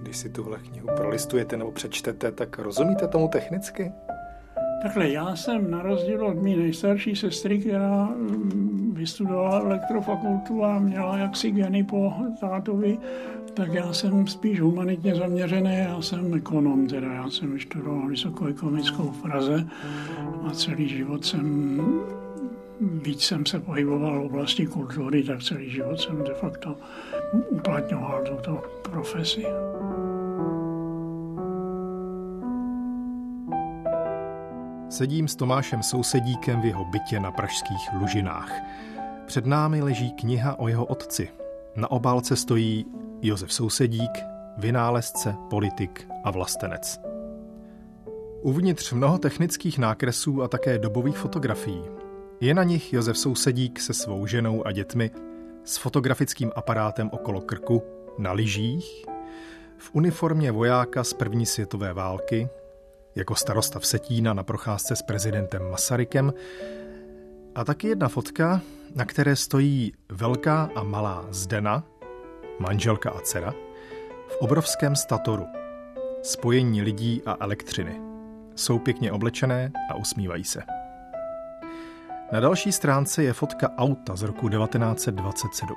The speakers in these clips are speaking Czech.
když si tuhle knihu prolistujete nebo přečtete, tak rozumíte tomu technicky? Takhle, já jsem na rozdíl od mé nejstarší sestry, která vystudovala elektrofakultu a měla jaksi geny po tátovi, tak já jsem spíš humanitně zaměřený, já jsem ekonom, teda já jsem vystudoval vysokou ekonomickou v Praze a celý život víc jsem se pohyboval v oblasti kultury, tak celý život jsem de facto uplatňoval tuto profesi. Sedím s Tomášem Sousedíkem v jeho bytě na pražských Lužinách. Před námi leží kniha o jeho otci. Na obálce stojí Josef Sousedík, vynálezce, politik a vlastenec. Uvnitř mnoho technických nákresů a také dobových fotografií. Je na nich Josef Sousedík se svou ženou a dětmi s fotografickým aparátem okolo krku, na lyžích, v uniformě vojáka z první světové války, jako starosta Vsetína na procházce s prezidentem Masarykem a taky jedna fotka, na které stojí velká a malá Zdena, manželka a dcera, v obrovském statoru. Spojení lidí a elektřiny. Jsou pěkně oblečené a usmívají se. Na další stránce je fotka auta z roku 1927.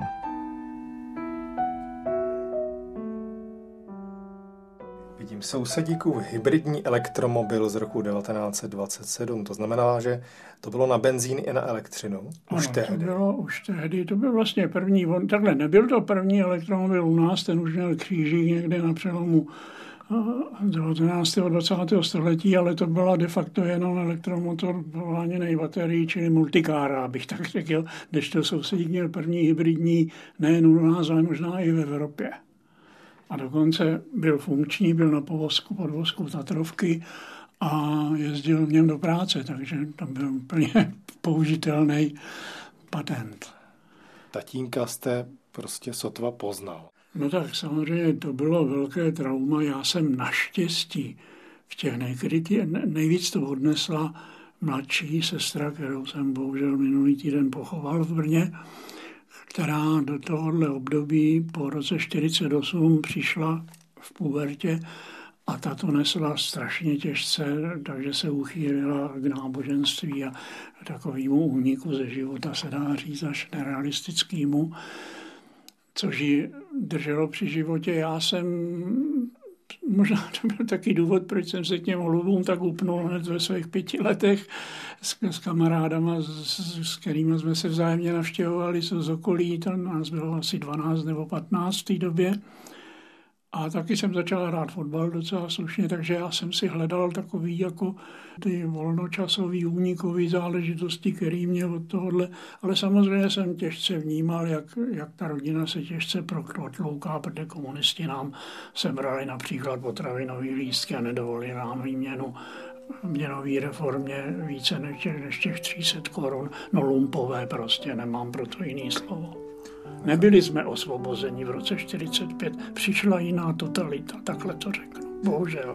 Vidím Sousedíkův hybridní elektromobil z roku 1927. To znamená, že to bylo na benzín i na elektřinu. Už tehdy. To byl vlastně první. Takhle nebyl to první elektromobil u nás, ten už měl křížík někde na přelomu 19. a 20. století, ale to byla de facto jenom elektromotor poháněný baterií, čili multikára, abych tak řekl, kdežto Sousedík měl první hybridní nejen u nás, ale možná i v Evropě. A dokonce byl funkční, byl na podvozku Tatrovky a jezdil v něm do práce, takže to byl úplně použitelný patent. Tatínka jste prostě sotva poznal. No tak samozřejmě to bylo velké trauma. Já jsem naštěstí v těch nejvíc to odnesla mladší sestra, kterou jsem bohužel minulý týden pochoval v Brně, která do tohohle období po roce 1948 přišla v pubertě a ta to nesla strašně těžce, takže se uchýlila k náboženství a takovému úniku ze života, se dá říct, až nerealistickému, což ji drželo při životě. Já jsem, možná to byl taky důvod, proč jsem se k těm holubům tak upnul hned ve svých 5 letech s kamarádama, s kterými jsme se vzájemně navštěvovali z okolí. Tam nás bylo asi 12 nebo 15 v té době. A taky jsem začal hrát fotbal docela slušně, takže já jsem si hledal takový jako ty volnočasový únikový záležitosti, který mě od tohohle, ale samozřejmě jsem těžce vnímal, jak ta rodina se těžce protlouká, protože komunisti nám sebrali například potravinový lístky a nedovolili nám výměnu měnový reformě více než těch 300 korun. No lumpové prostě, nemám pro to jiný slovo. Nebyli jsme osvobozeni v roce 1945, přišla jiná totalita, takhle to řeknu, bohužel.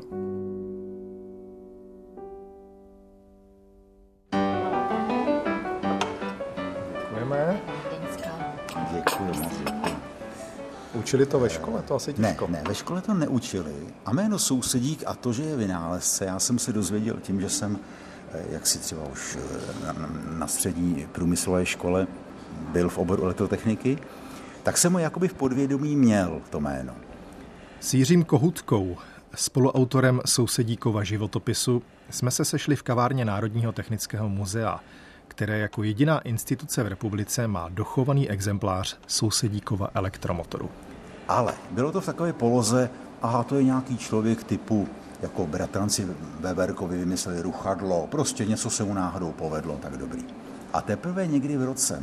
Děkujeme. Děkujeme. Učili to ve škole? To asi těžko. Ne, ve škole to neučili. A jméno Sousedík a to, že je vynálezce, já jsem se dozvěděl tím, že jsem, jak si třeba už na střední průmyslové škole byl v oboru elektrotechniky, tak jsem ho jakoby v podvědomí měl, to jméno. S Jiřím Kohutkou, spoluautorem Sousedíkova životopisu, jsme se sešli v kavárně Národního technického muzea, které jako jediná instituce v republice má dochovaný exemplář Sousedíkova elektromotoru. Ale bylo to v takové poloze, aha, to je nějaký člověk typu, jako bratranci Weberkovi vymysleli ruchadlo, prostě něco se mu náhodou povedlo, tak dobrý. A teprve někdy v roce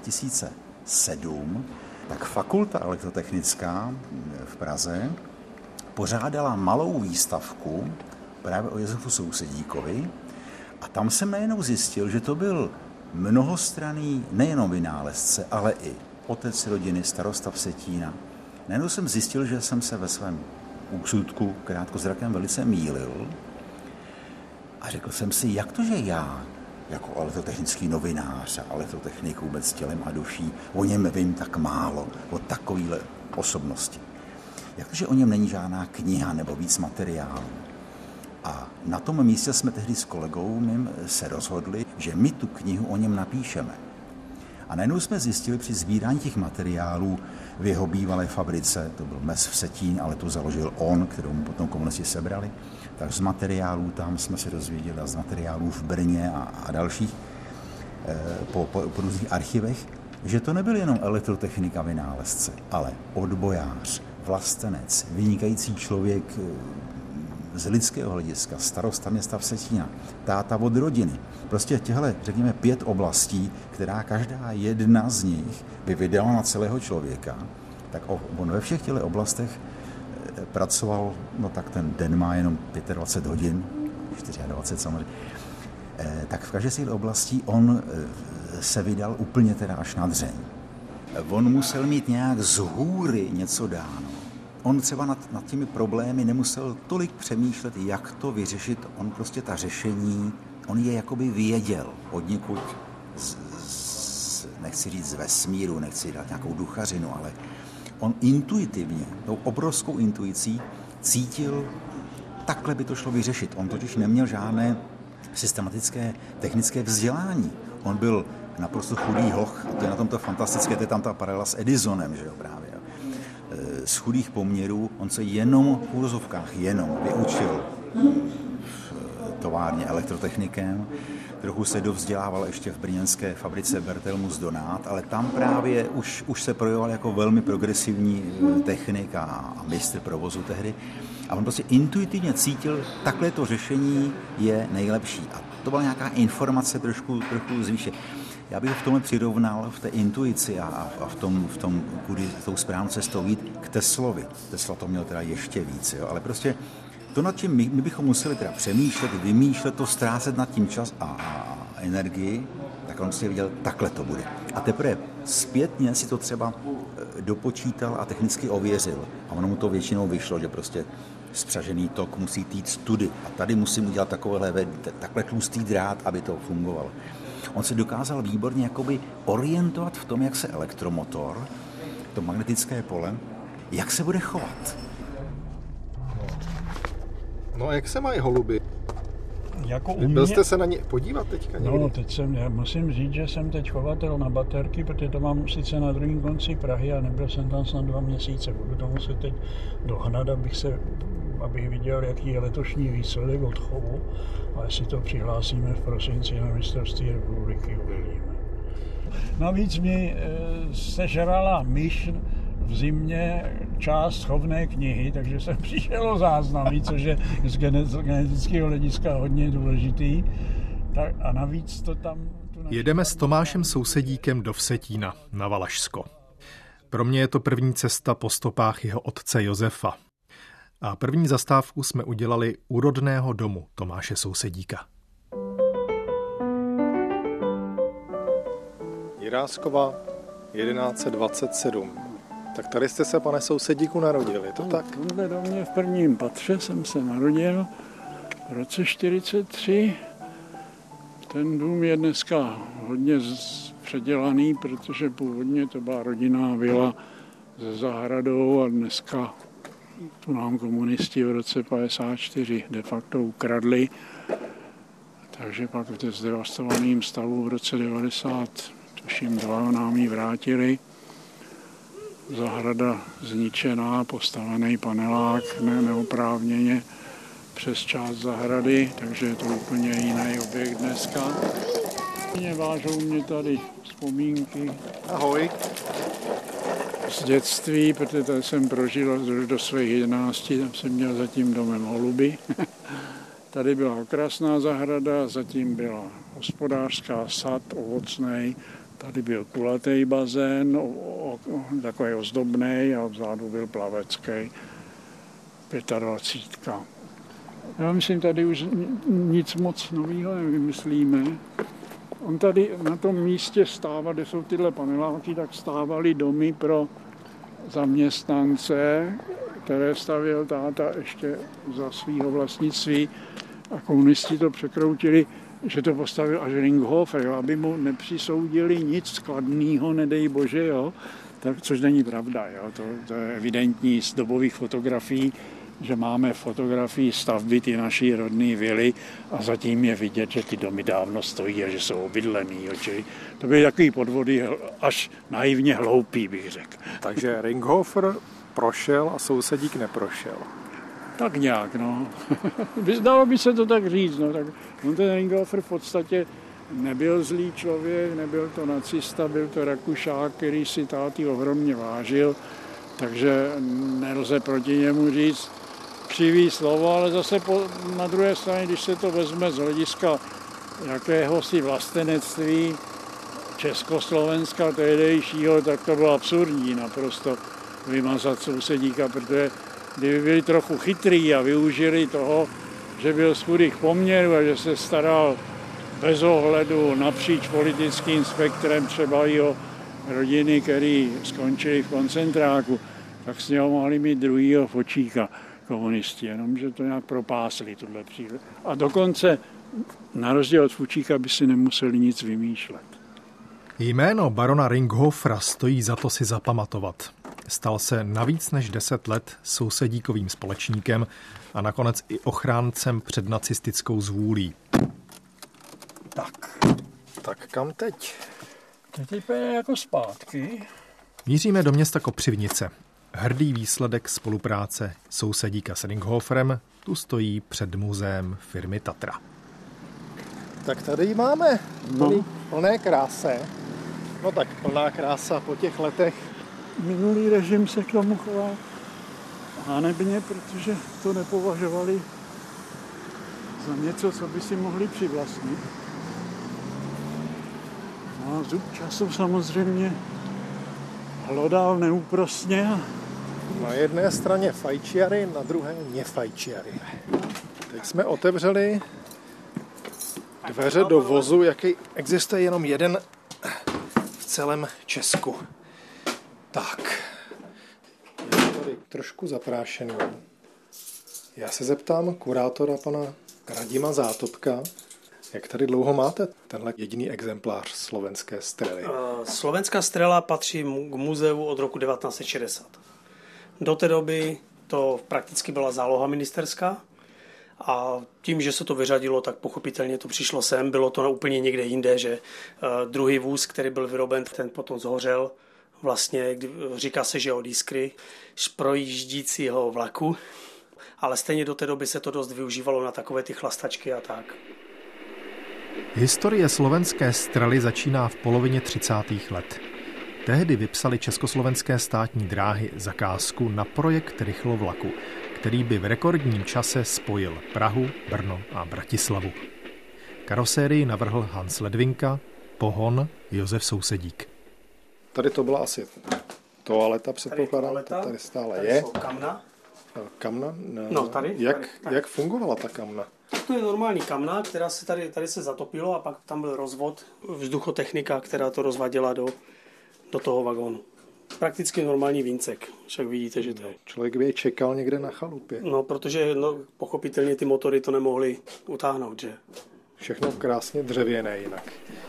2007 tak fakulta elektrotechnická v Praze pořádala malou výstavku právě o Josefu Sousedíkovi a tam jsem najednou zjistil, že to byl mnohostranný nejenom vynálezce, ale i otec rodiny, starosta Vsetína. Najednou jsem zjistil, že jsem se ve svém úsudku krátkozrakem velice mýlil a řekl jsem si, jak to, že já jako elektrotechnický novinář a elektrotechnik vůbec tělem a duší, o něm vím tak málo, o takovýhle osobnosti. jakože o něm není žádná kniha nebo víc materiálů. A na tom místě jsme tehdy s kolegou mým se rozhodli, že my tu knihu o něm napíšeme. A najednou jsme zjistili při sbírání těch materiálů v jeho bývalé fabrice, to byl Mes v Vsetín, ale tu založil on, kterou mu potom komunisti sebrali, tak z materiálů tam jsme se dozvěděli a z materiálů v Brně a dalších po různých archivech, že to nebyl jenom elektrotechnik a vynálezce, ale odbojář, vlastenec, vynikající člověk z lidského hlediska, starosta města Vsetína, táta od rodiny. Prostě těhle, řekněme, 5 oblastí, která každá jedna z nich by vydala na celého člověka, tak on ve všech těchto oblastech pracoval, no tak ten den má jenom 25 hodin, 24 samozřejmě, tak v každé z těch oblastí on se vydal úplně teda až na dřeň. On musel mít nějak z hůry něco dáno. On třeba nad těmi problémy nemusel tolik přemýšlet, jak to vyřešit. On prostě ta řešení, on je jakoby věděl od někud, nechci říct z vesmíru, nechci dát nějakou duchařinu, ale on intuitivně, tou obrovskou intuicí cítil, takhle by to šlo vyřešit. On totiž neměl žádné systematické technické vzdělání. On byl naprosto chudý hoch, a to je na tomto fantastické, to je tam ta paralela s Edisonem, že jo, právě. Z chudých poměrů, on se jenom v úvozovkách vyučil v továrně elektrotechnikem, trochu se dovzdělával ještě v brněnské fabrice Bertelmus Donát, ale tam právě už se projevoval jako velmi progresivní technik a mistr provozu tehdy. A on prostě intuitivně cítil, takhle to řešení je nejlepší. A to byla nějaká informace trošku zvýše. Já bych v tomhle přirovnal v té intuici a v tom kudy tou správnou cestou jít k Teslovi. Tesla to měl teda ještě víc, jo? Ale prostě to, nad čím my bychom museli teda přemýšlet, vymýšlet to, ztrácet nad tím čas a energii, tak on si viděl, takhle to bude. A teprve zpětně si to třeba dopočítal a technicky ověřil. A ono mu to většinou vyšlo, že prostě spřažený tok musí týct tudy. A tady musím udělat takhle tlustý drát, aby to fungovalo. On se dokázal výborně jakoby orientovat v tom, jak se elektromotor, to magnetické pole, jak se bude chovat. No a jak se mají holuby? Jako Byl jste se na ně podívat teďka někdy? No, já musím říct, že jsem teď chovatel na baterky, protože to mám sice na druhém konci Prahy a nebyl jsem tam snad 2 měsíce. Budu to muset teď dohnat, abych viděl, jaký je letošní výsledek od chovu, a jestli to přihlásíme v prosinci na mistrovství republiky, uvidíme. Navíc mi sežrala myš v zimě část chovné knihy, takže jsem přišel o záznamy, což je z genetického hlediska hodně důležitý. A navíc to tam... Jedeme s Tomášem Sousedíkem do Vsetína na Valašsko. Pro mě je to první cesta po stopách jeho otce Josefa. A první zastávku jsme udělali u rodného domu Tomáše Sousedíka. Jiráskova 1127. Tak tady jste se, pane Sousedíku, narodil, je to tak? Tuhle do mě v prvním patře jsem se narodil v roce 1943. Ten dům je dneska hodně předělaný, protože původně to byla rodinná vila se zahradou a dneska tu nám komunisti v roce 1954 de facto ukradli. Takže pak v zdevastovaném stavu v roce 1992 nám ji vrátili. Zahrada zničená, postavený panelák neoprávněně přes část zahrady, takže je to úplně jiný objekt dneska. Vážou mě tady vzpomínky. Ahoj. Z dětství, protože tady jsem prožil do svých 11, tam jsem měl za tím domem holuby. Tady byla okrasná zahrada, zatím byla hospodářská, sad ovocnej. Tady byl kulatý bazén, takový ozdobný, a vzadu byl plavecký, 25. Já myslím, tady už nic moc nového nevymyslíme. On tady na tom místě stával, kde jsou tyhle paneláky, tak stávaly domy pro zaměstnance, které stavěl táta ještě za svého vlastnictví, a komunisti to překroutili, že to postavil až Ringhofer, aby mu nepřisoudili nic skladného, nedej bože, jo. což není pravda. Jo? To je evidentní z dobových fotografií, že máme fotografii stavby ty naší rodné vily a zatím je vidět, že ty domy dávno stojí a že jsou obydlený. Jo? Čili to byly takový podvody až naivně hloupý, bych řekl. Takže Ringhofer prošel a Sousedík neprošel. Tak nějak, no. Dalo by se to tak říct, no. Tak on ten Ringhofer v podstatě nebyl zlý člověk, nebyl to nacista, byl to Rakušák, který si táty ohromně vážil, takže nelze proti němu říct křivý slovo, ale zase na druhé straně, když se to vezme z hlediska jakéhosi vlastenectví Československa tehdejšího, tak to bylo absurdní naprosto vymazat Sousedíka, protože kdyby byli trochu chytrý a využili toho, že byl z chudých poměrů a že se staral bez ohledu napříč politickým spektrem třeba i o rodiny, které skončily v koncentráku, tak s něho mohli mít druhýho Fočíka komunisti, jenomže to nějak propásli tuhle příležitost. A dokonce na rozdíl od Fučíka by si nemuseli nic vymýšlet. Jméno barona Ringhofera stojí za to si zapamatovat. Stal se na víc než 10 let sousedíkovým společníkem a nakonec i ochráncem před nacistickou zvůlí. Tak kam teď? Teď je jako zpátky. Míříme do města Kopřivnice. Hrdý výsledek spolupráce sousedíka s Ringhoferem tu stojí před muzeem firmy Tatra. Tak tady ji máme. Plné kráse. No tak plná krása po těch letech. Minulý režim se k tomu chová hanebně, protože to nepovažovali za něco, co by si mohli přivlastnit. No a zub času samozřejmě hlodal neúprosně. Na jedné straně fajčiary, na druhé nefajčiary. Teď jsme otevřeli dveře do vozu, jaký existuje jenom jeden v celém Česku. Tak, je tady trošku zaprášený. Já se zeptám kurátora pana Radima Zátopka, jak tady dlouho máte tenhle jediný exemplář slovenské strely? Slovenská strela patří k muzeu od roku 1960. Do té doby to prakticky byla záloha ministerská a tím, že se to vyřadilo, tak pochopitelně to přišlo sem. Bylo to úplně někde jinde, že druhý vůz, který byl vyroben, ten potom zhořel. Vlastně říká se, že od jiskry z projíždícího vlaku, ale stejně do té doby se to dost využívalo na takové ty chlastačky a tak. Historie slovenské strely začíná v polovině 30. let. Tehdy vypsali Československé státní dráhy zakázku na projekt rychlovlaku, který by v rekordním čase spojil Prahu, Brno a Bratislavu. Karosérii navrhl Hans Ledvinka, pohon Josef Sousedík. Tady to byla asi toaleta, předpokládám, tady stále je. Kamna. Kamna? No, tady. Jak fungovala ta kamna? To je normální kamna, která se tady se zatopilo a pak tam byl rozvod, vzduchotechnika, která to rozvadila do toho vagónu. Prakticky normální víncek, však vidíte, že to je. Člověk by je čekal někde na chalupě. No, protože pochopitelně ty motory to nemohly utáhnout, že? Všechno krásně dřevěné jinak.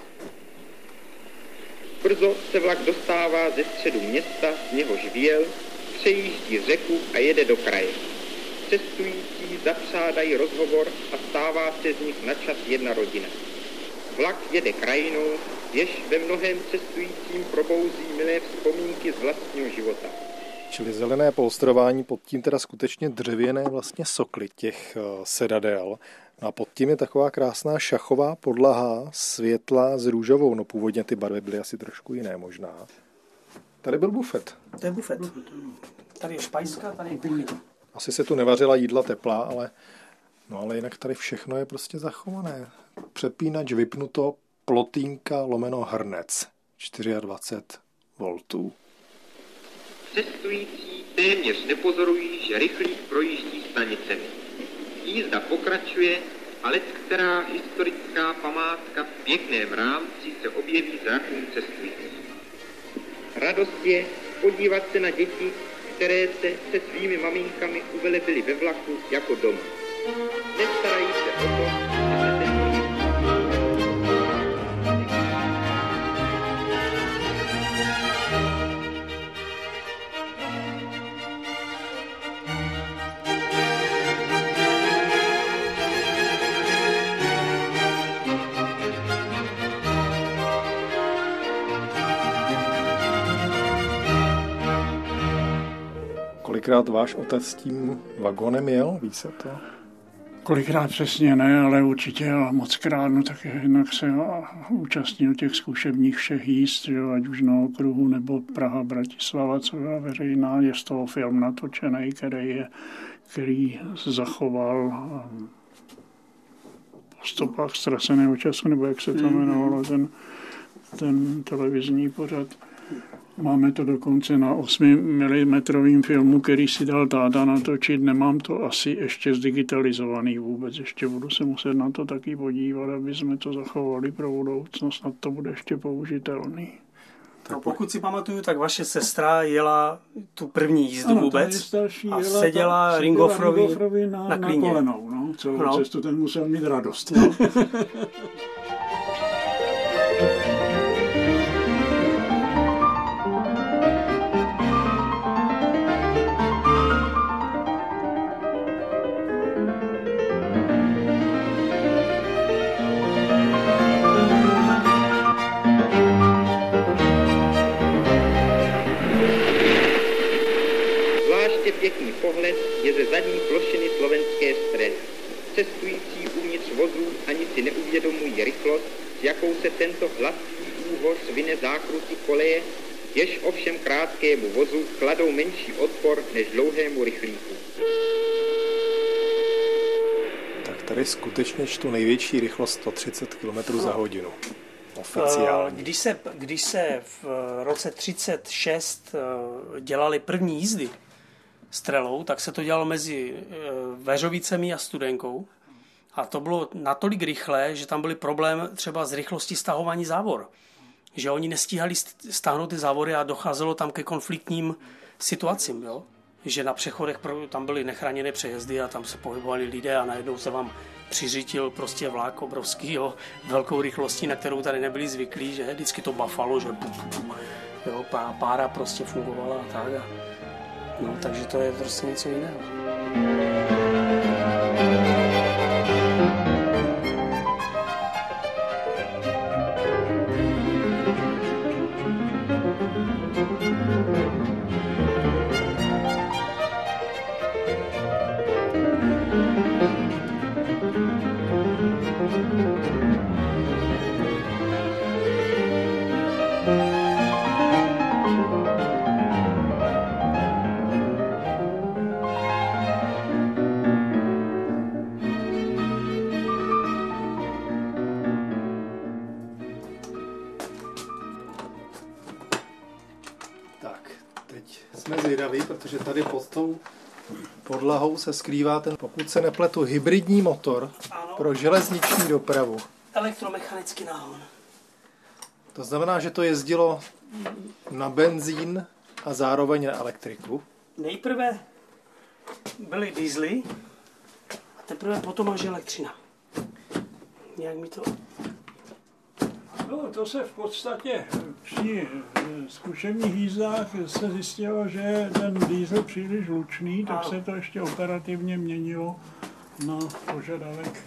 Brzo se vlak dostává ze středu města, z něhož vyjel, přejíždí řeku a jede do kraje. Cestující zapřádají rozhovor a stává se z nich na čas jedna rodina. Vlak jede krajinou, jež ve mnohém cestujícím probouzí milé vzpomínky z vlastního života. Čili zelené polstrování, pod tím teda skutečně dřevěné vlastně sokly těch sedadel. No a pod tím je taková krásná šachová podlaha, světla s růžovou. No původně ty barvy byly asi trošku jiné možná. Tady byl bufet. To je bufet. Tady je špajska, tady je kuchyň. Asi se tu nevařila jídla teplá, ale jinak tady všechno je prostě zachované. Přepínač vypnuto, plotínka lomeno hrnec. 24 voltů. Cestující téměř nepozorují, že rychlík projíždí stanicemi. Jízda pokračuje a leckterá historická památka v pěkném rámci se objeví zrakům cestujících. Radost je podívat se na děti, které se svými maminkami uvelebily ve vlaku jako doma. Nestarají se o to, že se Kolikrát váš otec s tím vagonem jel, ví se to? Kolikrát přesně ne, ale určitě a mockrát, no tak jednak se účastnil těch zkušebních všech jízd, ať už na okruhu nebo Praha, Bratislava, co byla veřejná, je z toho film natočený, který se zachoval po stopách ztraceného času, nebo jak se to jmenovalo, ten televizní pořad. Máme to dokonce na 8 mm filmu, který si dal táta natočit. Nemám to asi ještě zdigitalizovaný vůbec. Ještě budu se muset na to taky podívat, aby jsme to zachovali pro budoucnost. Snad to bude ještě použitelný. No, pokud si pamatuju, tak vaše sestra jela tu první jízdu vůbec a seděla Ringhoferovi na klíně. Na kolenou, no. Celou cestu ten musel mít radost. No. Pěkný pohled je ze zadní plošiny slovenské Stredy. Cestující uvnitř vozů ani si neuvědomují rychlost, s jakou se tento hladký úvoz vyne zákruty koleje, jež ovšem krátkému vozu kladou menší odpor než dlouhému rychlíku. Tak tady skutečně čtu největší rychlost 130 km za hodinu. Oficiálně. Když se v roce 1936 dělaly první jízdy Strelou, tak se to dělalo mezi Veřovicemi a Studenkou. A to bylo natolik rychlé, že tam byly problém třeba s rychlostí stahování závor. Že oni nestíhali stáhnout ty závory a docházelo tam ke konfliktním situacím. Jo? Že na přechodech tam byly nechráněné přejezdy a tam se pohybovali lidé a najednou se vám přiřítil prostě vlak obrovský, jo? Velkou rychlostí, na kterou tady nebyli zvyklí, že vždycky to bafalo, že jo? Pára prostě fungovala a tak. No, takže to je prostě něco jiného. Protože tady pod tou podlahou se skrývá ten, pokud se nepletu, hybridní motor pro železniční dopravu. Elektromechanický náhon. To znamená, že to jezdilo na benzín a zároveň na elektriku. Nejprve byly diesely a teprve potom až elektřina. Nějak mi to... No, to se v podstatě při zkušebních jízdách se zjistilo, že ten diesel příliš hlučný, tak se to ještě operativně měnilo na požadavek.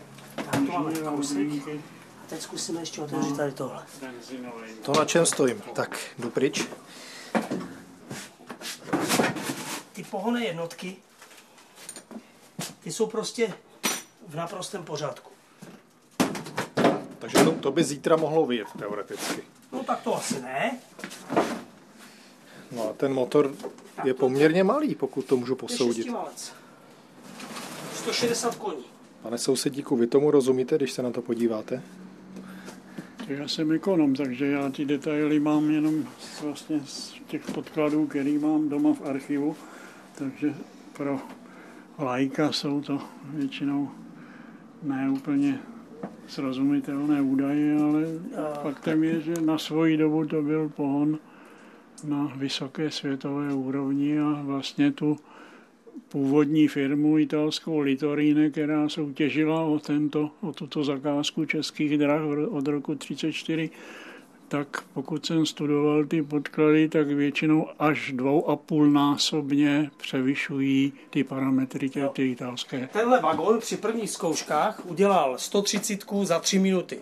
A teď zkusíme ještě otevřít tady tohle. To na čem stojím? Tak, jdu pryč. Ty pohonné jednotky, ty jsou prostě v naprostém pořádku. Takže to by zítra mohlo vyjet, teoreticky. No tak to asi ne. No a ten motor je poměrně malý, pokud to můžu posoudit. 160 koní. Pane sousedíku, vy tomu rozumíte, když se na to podíváte? Já jsem ekonom, takže já ty detaily mám jenom vlastně z těch podkladů, který mám doma v archivu. Takže pro laika jsou to většinou ne úplně srozumitelné údaje, ale faktem je, že na svoji dobu to byl pohon na vysoké světové úrovni a vlastně tu původní firmu italskou Litorine, která soutěžila o tuto zakázku Českých drah od roku 1934, tak pokud jsem studoval ty podklady, tak většinou až 2,5násobně převyšují ty parametry ty italské. Tenhle vagon při prvních zkouškách udělal 130 za 3 minuty.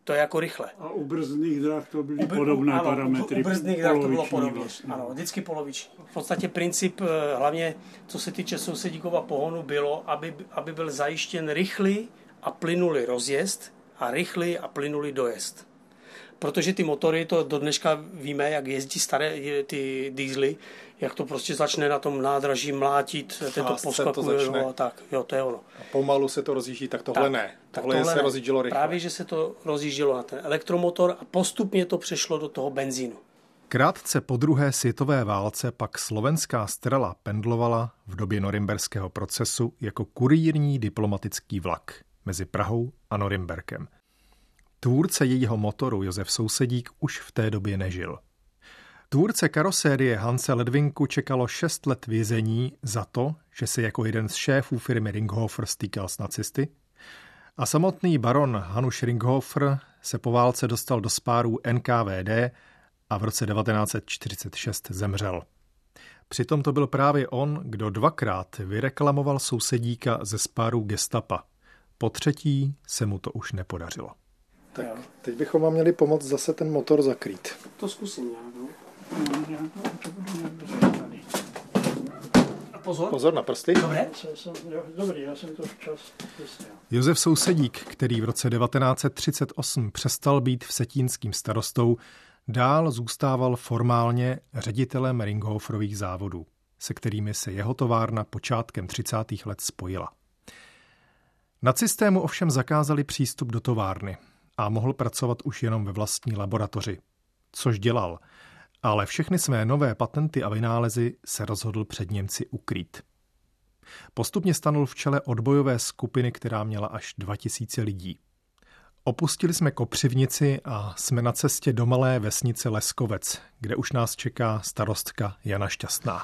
To je jako rychle. A u brzdných drah to byly podobné parametry. U brzdných drah to bylo podobně. Vlastně. Ano, vždycky poloviční. V podstatě princip, hlavně co se týče sousedíkova pohonu, bylo, aby byl zajištěn rychlý a plynulý rozjezd a rychlý a plynulý dojezd. Protože ty motory, to do dneška víme, jak jezdí staré ty diesely, jak to prostě začne na tom nádraží mlátit, tento poskakuje a tak. Jo, to je ono. A pomalu se to rozjíždí, tak tohle ne. Tohle se rozjíždělo rychle. Právě, že se to rozjíždělo na ten elektromotor a postupně to přešlo do toho benzínu. Krátce po druhé světové válce pak slovenská Strela pendlovala v době norimberského procesu jako kurýrní diplomatický vlak mezi Prahou a Norimberkem. Tvůrce jejího motoru Josef Sousedík už v té době nežil. Tvůrce karosérie Hanse Ledvinku čekalo 6 let vězení za to, že se jako jeden z šéfů firmy Ringhofer stýkal s nacisty, a samotný baron Hanuš Ringhofer se po válce dostal do spárů NKVD a v roce 1946 zemřel. Přitom to byl právě on, kdo 2krát vyreklamoval Sousedíka ze spárů gestapa. Po třetí se mu to už nepodařilo. Tak teď bychom vám měli pomoct zase ten motor zakrýt. To zkusím nějak. Pozor na prsty. Dobrý, já jsem to včas vysvěl. Josef Sousedík, který v roce 1938 přestal být vsetínským starostou, dál zůstával formálně ředitelem Ringhoferových závodů, se kterými se jeho továrna počátkem 30. let spojila. Nacisté mu ovšem zakázali přístup do továrny a mohl pracovat už jenom ve vlastní laboratoři, což dělal, ale všechny své nové patenty a vynálezy se rozhodl před Němci ukrýt. Postupně stanul v čele odbojové skupiny, která měla až 2000 lidí. Opustili jsme Kopřivnici a jsme na cestě do malé vesnice Leskovec, kde už nás čeká starostka Jana Šťastná.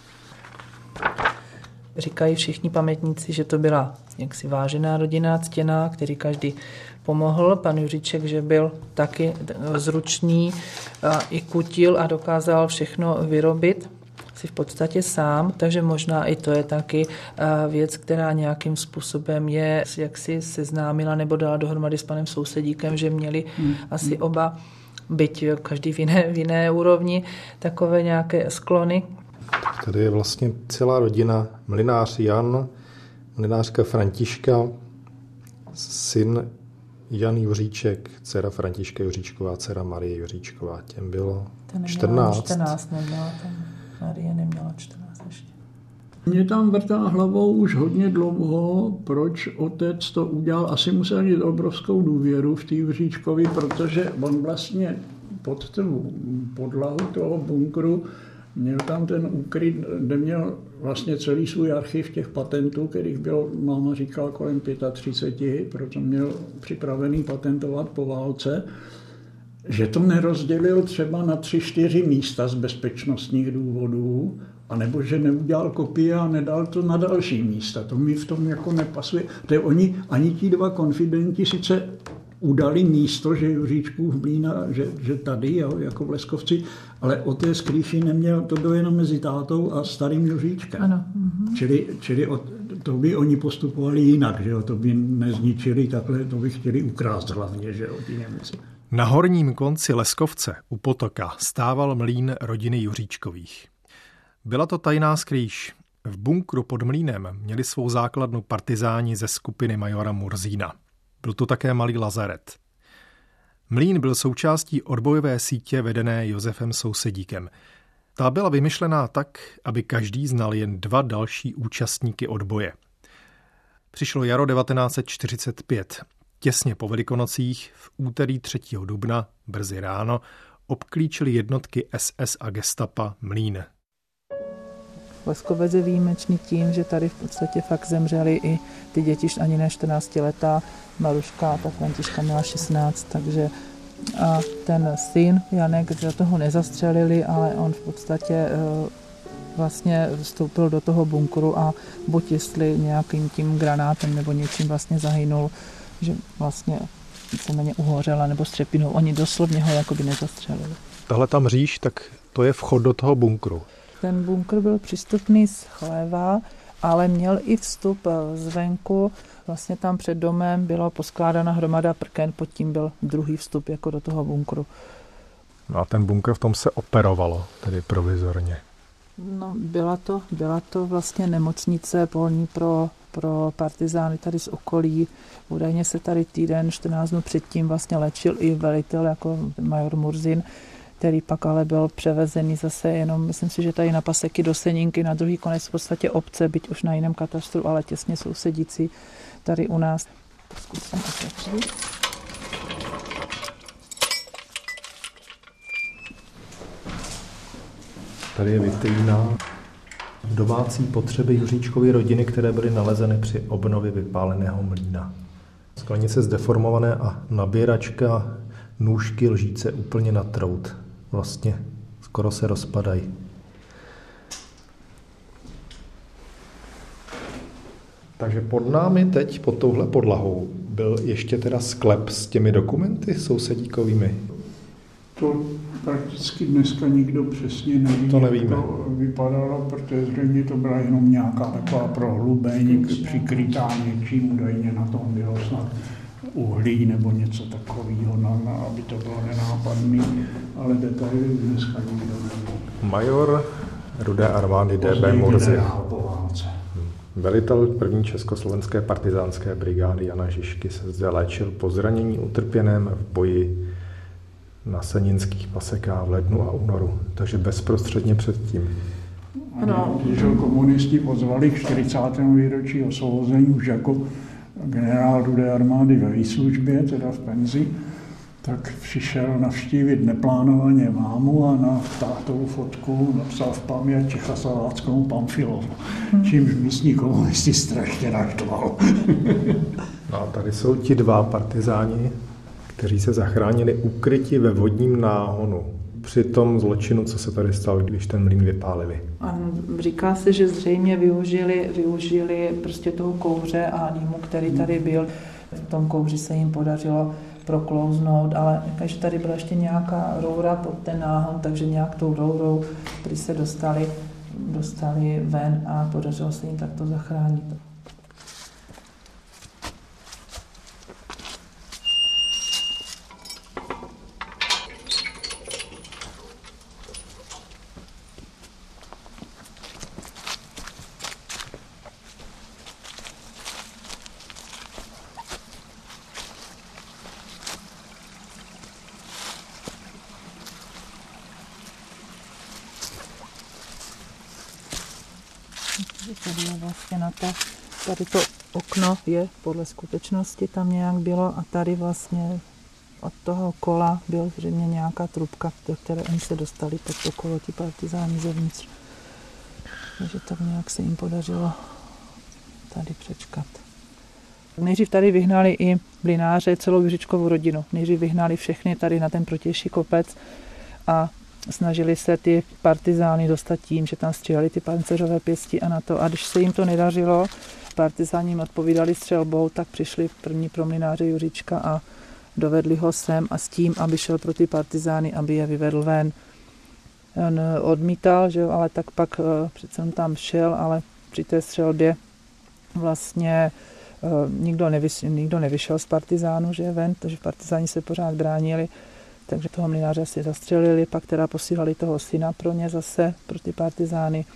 Říkají všichni pamětníci, že to byla jaksi vážená rodina, ctěná, který každý pomohl. Pan Juříček, že byl taky zručný, i kutil a dokázal všechno vyrobit si v podstatě sám, takže možná i to je taky věc, která nějakým způsobem je jaksi seznámila nebo dala dohromady s panem Sousedíkem, že měli asi oba, byť každý v jiné úrovni, takové nějaké sklony. Tady je vlastně celá rodina, mlynář Jan, mlynářka Františka, syn Jan Juříček, dcera Františka Juříčková, dcera Marie Juříčková. Těm bylo 14. 14 neměla, tam Marie neměla 14 ještě. Mě tam vrtá hlavou už hodně dlouho, proč otec to udělal. Asi musel mít obrovskou důvěru v té Juříčkovi, protože on vlastně pod tu podlahu toho bunkru měl tam ten úkryt, kde měl vlastně celý svůj archiv těch patentů, kterých byl, máma říkala, kolem 35, proto měl připravený patentovat po válce, že to nerozdělil třeba na 3-4 místa z bezpečnostních důvodů, anebo že neudělal kopie a nedal to na další místa. To mi v tom jako nepasuje. To je oni, ani ti dva konfidenti sice udali místo, že Juříčkův mlýn, že tady, jo, jako v Leskovci, ale o té skrýši neměl, to bylo jenom mezi tátou a starým Juříčkem. Ano. Čili to by oni postupovali jinak, že jo, to by nezničili takhle, to by chtěli ukrást hlavně, že jo, ti Němci. Na horním konci Leskovce u potoka stával mlýn rodiny Juříčkových. Byla to tajná skrýš. V bunkru pod mlýnem měli svou základnu partizáni ze skupiny majora Murzína. Byl to také malý lazaret. Mlýn byl součástí odbojové sítě vedené Josefem Sousedíkem. Ta byla vymyšlená tak, aby každý znal jen 2 další účastníky odboje. Přišlo jaro 1945. Těsně po Velikonocích v úterý 3. dubna, brzy ráno, obklíčili jednotky SS a gestapa mlýn. Leskovec je výjimečný tím, že tady v podstatě fakt zemřeli i ty děti ani ne 14 letá, Maruška a ta Františka měla 16, takže a ten syn Janek, za toho nezastřelili, ale on v podstatě vlastně vstoupil do toho bunkru a buď jestli nějakým tím granátem nebo něčím vlastně zahynul, že vlastně víceméně uhořela nebo střepinou. Oni doslovně ho jakoby nezastřelili. Tahle tam mříž, tak to je vchod do toho bunkru. Ten bunkr byl přístupný z chleva ale měl i vstup zvenku. Vlastně tam před domem byla poskládána hromada prken, pod tím byl druhý vstup jako do toho bunkru. No a ten bunkr, v tom se operovalo, tedy provizorně. No, byla to vlastně nemocnice polní pro partizány tady z okolí. Údajně se tady týden, 14 dnů předtím vlastně léčil i velitel jako major Murzin, který pak ale byl převezený zase jenom, myslím si, že tady na paseky do Seninky, na druhý konec v podstatě obce, byť už na jiném katastru, ale těsně sousedící tady u nás. Zkusím otevřít. Tady je vitrína domácí potřeby Juříčkovy rodiny, které byly nalezeny při obnově vypáleného mlýna. Sklenice zdeformované a nabíračka, nůžky, lžíce úplně na trout. Vlastně skoro se rozpadají. Takže pod námi teď, pod touhle podlahou, byl ještě teda sklep s těmi dokumenty sousedíkovými. To prakticky dneska nikdo přesně neví, to nevíme. Jak to vypadalo, protože zřejmě to byla jenom nějaká taková prohlubeň přikrytá něčím, údajně na tom bylo snad uhlí nebo něco takového, aby to bylo nenápadný, ale detaily dneska nikdo neví. Major Rudé armády D.B. Murzin. Velitel první československé partizánské brigády Jana Žižky se zde léčil po zranění utrpěném v boji na Seninských pasekách v lednu a únoru, takže bezprostředně předtím. Ano. Když ho komunisti pozvali k 40. výročí osvobození už jako generál Rudé armády ve výslužbě, teda v penzi, tak přišel navštívit neplánovaně mámu a na tátovou fotku napsal v paměť Čechoslováckou Pamfilovu, čímž místní komunisti strašně naštval. No a tady jsou ti dva partizáni, kteří se zachránili ukryti ve vodním náhonu při tom zločinu, co se tady stalo, když ten mlýn vypálili. Říká se, že zřejmě využili prostě toho kouře a dýmu, který tady byl. V tom kouři se jim podařilo proklouznout, ale že tady byla ještě nějaká roura pod ten náhon, takže nějak tou rourou, když se dostali ven a podařilo se jim takto zachránit. Tady je vlastně tady to okno je podle skutečnosti tam nějak bylo a tady vlastně od toho kola byl zřejmě nějaká trubka, do které oni se dostali pod to kolo, ti partizáni zevnitř. Takže tak nějak se jim podařilo tady přečkat. Nejdřív tady vyhnali i mlynáře, celou Juříčkovu rodinu. Nejdřív vyhnali všechny tady na ten protější kopec a snažili se ty partizány dostat tím, že tam stříleli ty pancéřové pěsti a na to. A když se jim to nedařilo, partizáni jim odpovídali střelbou, tak přišli první pro mlynáře Juříčka a dovedli ho sem a s tím, aby šel pro ty partizány, aby je vyvedl ven. On odmítal, že jo, ale tak pak přece on tam šel, ale při té střelbě vlastně nikdo nevyšel z partizánu, že je ven, takže partizáni se pořád bránili. Takže toho mlynáře si zastřelili, pak teda posílali toho syna pro ně zase, pro ty partizány.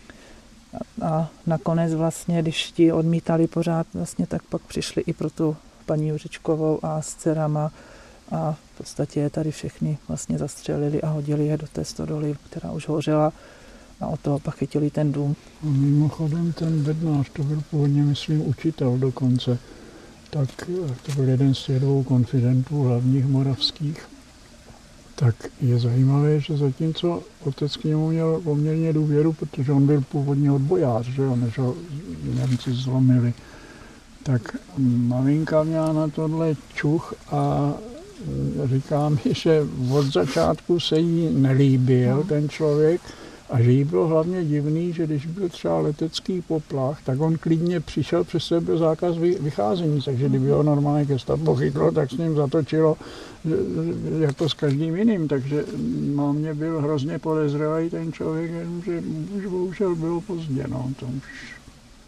A nakonec vlastně, když ti odmítali pořád, vlastně, tak pak přišli i pro tu paní Juříčkovou a s dcerama a v podstatě je tady všechny vlastně zastřelili a hodili je do té stodoly, která už hořela a od toho pak chytili ten dům. A mimochodem ten bednář, to byl původně, myslím, učitel dokonce, tak to byl jeden z těch dvou konfidentů hlavních moravských. Tak je zajímavé, že zatímco otec k němu měl poměrně důvěru, protože on byl původně odbojář, že jo, než ho Němci zlomili, tak maminka měla na tohle čuch a říká mi, že od začátku se jí nelíbil ten člověk a že jí bylo hlavně divný, že když byl třeba letecký poplach, tak on klidně přišel, přes sebe byl zákaz vycházení, takže kdyby ho normálně gestapo chytlo, tak s ním zatočilo jako s každým jiným, takže mámě byl hrozně podezřelý ten člověk, že už bohužel bylo pozdě, no, to už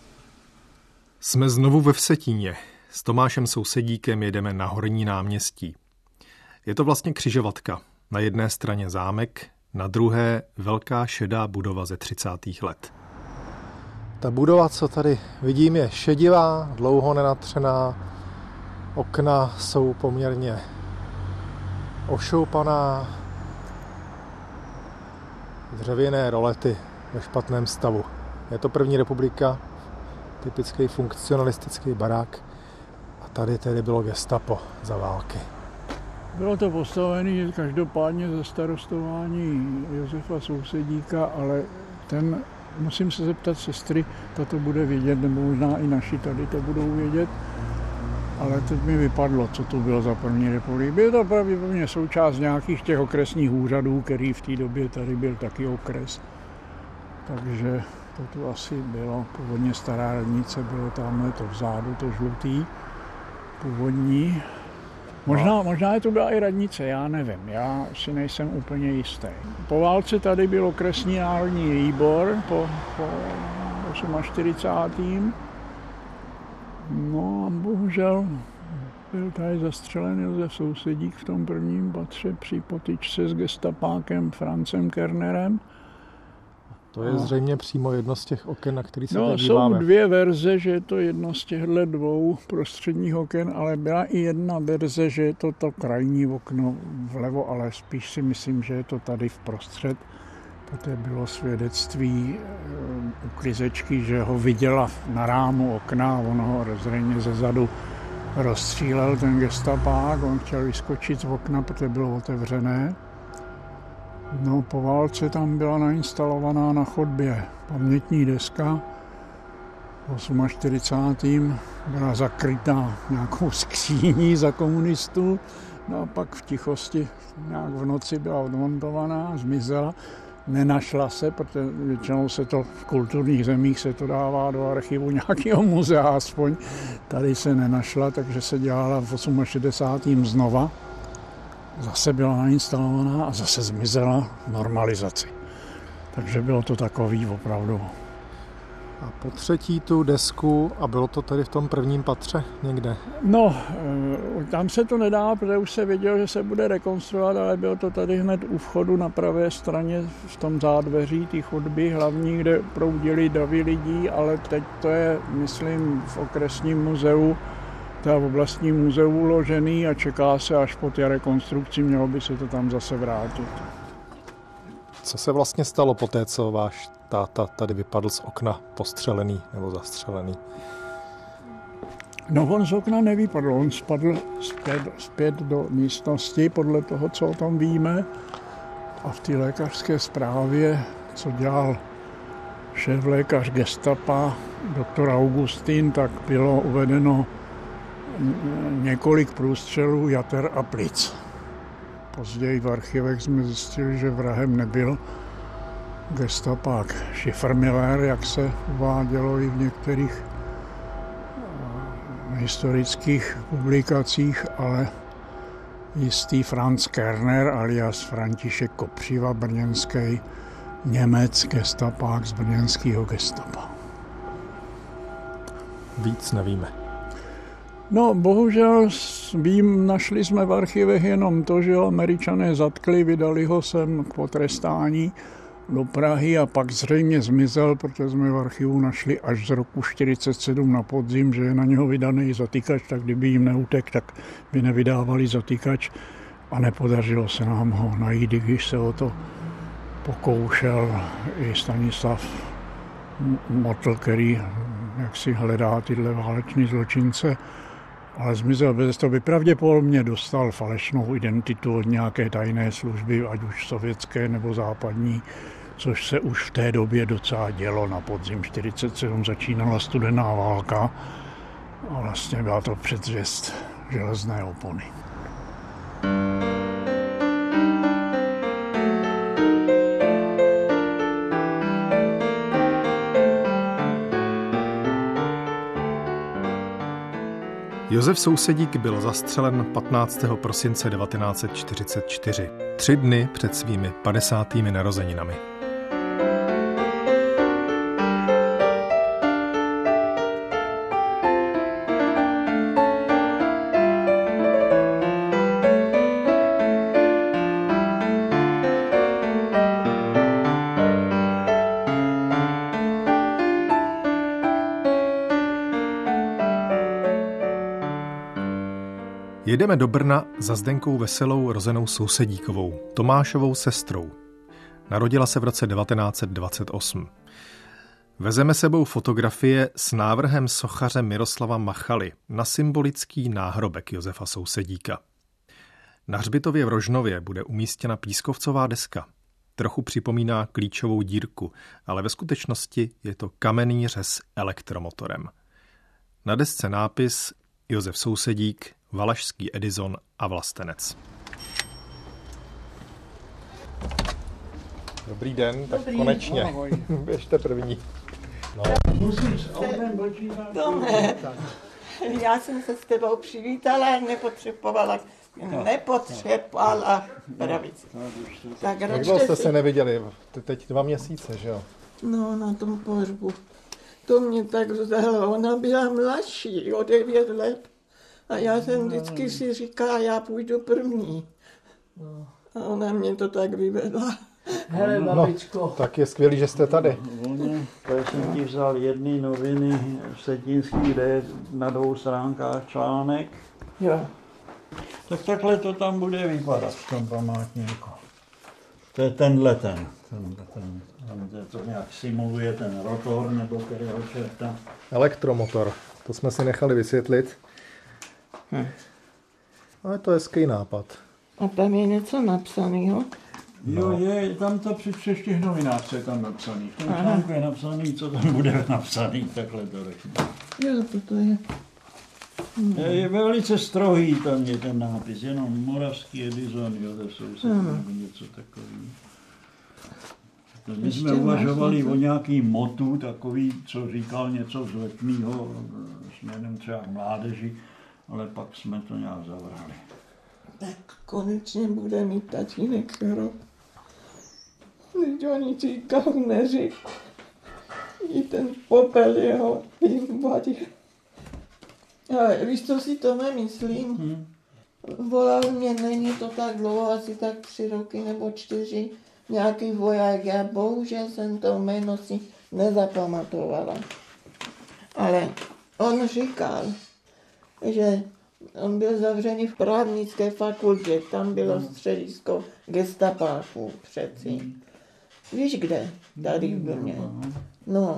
Jsme znovu ve Vsetíně. S Tomášem Sousedíkem jedeme na Horní náměstí. Je to vlastně křižovatka. Na jedné straně zámek, na druhé velká šedá budova ze 30. let. Ta budova, co tady vidím, je šedivá, dlouho nenatřená. Okna jsou poměrně ošoupaná. Dřevěné rolety ve špatném stavu. Je to první republika, typický funkcionalistický barák. A tady tedy bylo gestapo za války. Bylo to postavené každopádně za starostování Josefa Sousedíka, ale musím se zeptat sestry, ta to bude vědět, nebo možná i naši tady to budou vědět, ale teď mi vypadlo, co to bylo za první republiky. Byl to pravděpodobně součást nějakých těch okresních úřadů, který v té době tady byl taky okres. Takže to tu asi bylo původně stará radnice, bylo tamhle to vzadu, to žlutý, původní. Možná je to byla i radnice, já nevím, já si nejsem úplně jistý. Po válce tady byl okresní národní výbor po 48. No a bohužel byl tady zastřelen Josef Sousedík v tom prvním patře při potyčce s gestapákem Francem Kernerem. To je zřejmě přímo jedno z těch oken, na který se tady díváme. Jsou dvě verze, že je to jedno z těchto dvou prostředních oken, ale byla i jedna verze, že je to krajní okno vlevo, ale spíš si myslím, že je to tady vprostřed. Poté bylo svědectví uklizečky, že ho viděla na rámu okna a on ho zřejmě zezadu rozstřílel ten gestapák. On chtěl vyskočit z okna, protože bylo otevřené. No, po válce tam byla nainstalovaná na chodbě pamětní deska. V 48. byla zakrytá nějakou skříní za komunistů. No a pak v tichosti nějak v noci byla odmontovaná, zmizela. Nenašla se, protože většinou se to v kulturních zemích se to dává do archivu nějakého muzea aspoň. Tady se nenašla, takže se dělala v 68. znova. Zase byla nainstalovaná a zase zmizela v normalizaci. Takže bylo to takový opravdu. A po třetí tu desku, a bylo to tady v tom prvním patře někde? No, tam se to nedá, protože už se věděl, že se bude rekonstruovat, ale bylo to tady hned u vchodu na pravé straně v tom zádveří té chodby hlavní, kde proudili davy lidí, ale teď to je, myslím, v okresním muzeu, teda v oblastním muzeu uložený a čeká se až po té rekonstrukci, mělo by se to tam zase vrátit. Co se vlastně stalo po té, co váš táta tady vypadl z okna postřelený nebo zastřelený? No, on z okna nevypadl, on spadl zpět do místnosti, podle toho, co o tom víme. A v té lékařské zprávě, co dělal šéflékař gestapa, doktor Augustin, tak bylo uvedeno několik průstřelů jater a plic. Později v archivech jsme zjistili, že vrahem nebyl gestapák Schiffermiller, jak se uvádělo i v některých historických publikacích, ale jistý Franz Kerner alias František Kopřiva, brněnský Němec, gestapák z brněnského gestapa. Víc nevíme. No, bohužel našli jsme v archivech jenom to, že ho Američané zatkli, vydali ho sem k potrestání do Prahy a pak zřejmě zmizel, protože jsme v archivu našli až z roku 1947 na podzim, že je na něho vydaný zatýkač, tak kdyby jim neutek, tak by nevydávali zatýkač a nepodařilo se nám ho najít, když se o to pokoušel i Stanislav Motl, který jaksi hledá tyhle váleční zločince, ale zmizel bez toho. By pravděpodobně dostal falešnou identitu od nějaké tajné služby, ať už sovětské nebo západní, což se už v té době docela dělo. Na podzim 1947 začínala studená válka a vlastně byla to předzvěst železné opony. Josef Sousedík byl zastřelen 15. prosince 1944, 3 dny před svými 50. narozeninami. Jedeme do Brna za Zdenkou Veselou rozenou Sousedíkovou, Tomášovou sestrou. Narodila se v roce 1928. Vezeme sebou fotografie s návrhem sochaře Miroslava Machaly na symbolický náhrobek Josefa Sousedíka. Na hřbitově v Rožnově bude umístěna pískovcová deska. Trochu připomíná klíčovou dírku, ale ve skutečnosti je to kamenný řez elektromotorem. Na desce nápis Josef Sousedík, Valašský Edison a vlastenec. Dobrý den, tak konečně. Běžte první. No. Musím s autem počítat. To ne. Já jsem se s tebou přivítala, nepotřebovala pravici. Tak Jak dlouho jste se neviděli? Teď 2 měsíce, že jo? No, na tom pohřbu. To mě tak vzdalo. Ona byla mladší, o 9 let. A já jsem vždycky si říkala, já půjdu první. A ona mě to tak vyvedla. Hele, babičko. No, tak je skvělý, že jste tady. To jsem ti vzal jedny noviny Vsetínský, kde je na 2 stránkách článek. Jo. Tak takhle to tam bude vypadat v tom památníku. To je tenhle ten. To nějak simuluje ten rotor, nebo kterého čerta. Elektromotor, to jsme si nechali vysvětlit. Ale to je hezký nápad. A tam je něco napsaného? Jo, je, tam to při těch novinách je tam napsaný. V tom článku je napsaný, co tam bude napsaný, takhle to řeknu. Jo, to je. Je velice strohý tam je ten nápis, jenom Moravský Edison, Josef Sousedík, nebo něco takového. My jsme uvažovali o nějaký motu, takový, co říkal něco vzletného, směrem třeba k mládeži, ale pak jsme to nějak zavrhli. Tak konečně bude mít tatínek hrob. Teď oni říkal, neřek. I ten popel jeho jim vadil. Ale víš, co si to myslím? Volal mě, není to tak dlouho, asi tak 3 roky nebo 4, nějaký voják. Já bohužel jsem to jméno si nezapamatovala. Ale on říkal, že on byl zavřený v právnické fakultě, tam bylo středisko gestapáků přeci. Víš kde? Tady v Brně. No.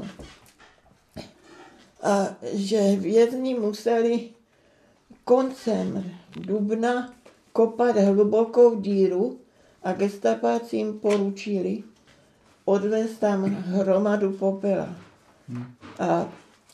A že vězni museli koncem dubna kopat hlubokou díru a gestapáci jim poručili odvést tam hromadu popela. A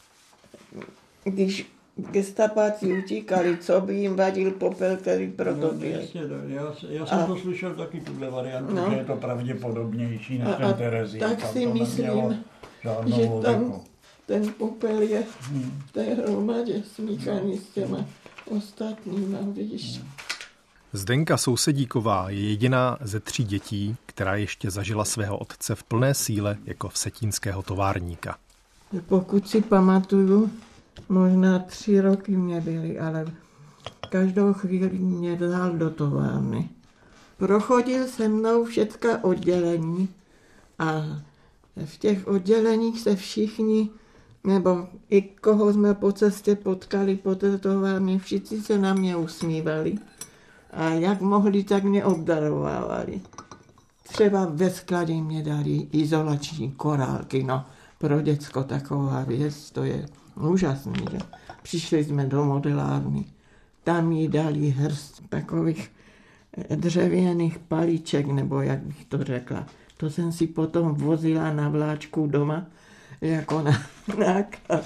když gestapáci utíkali, co by jim vadil popel, který protopili. Já jsem to slyšel taky, tuhle variantu, že je to pravděpodobnější než ten Terezín. Tak si myslím, že tam ten popel je v té hromadě smíchaný s těma ostatníma, víš. Zdenka Sousedíková je jediná ze 3 dětí, která ještě zažila svého otce v plné síle jako vsetínského továrníka. Pokud si pamatuju, možná 3 roky mě byly, ale každou chvíli mě dal do továrny. Prochodil se mnou všecka oddělení a v těch odděleních se všichni, nebo i koho jsme po cestě potkali po té továrně, všichni se na mě usmívali a jak mohli, tak mě obdarovávali. Třeba ve skladě mě dali izolační korálky, no pro děcko taková věc, to je úžasný, že? Přišli jsme do modelárny, tam jí dali hrst takových dřevěných palíček, nebo jak bych to řekla. To jsem si potom vozila na vláčku doma, jako na náklad.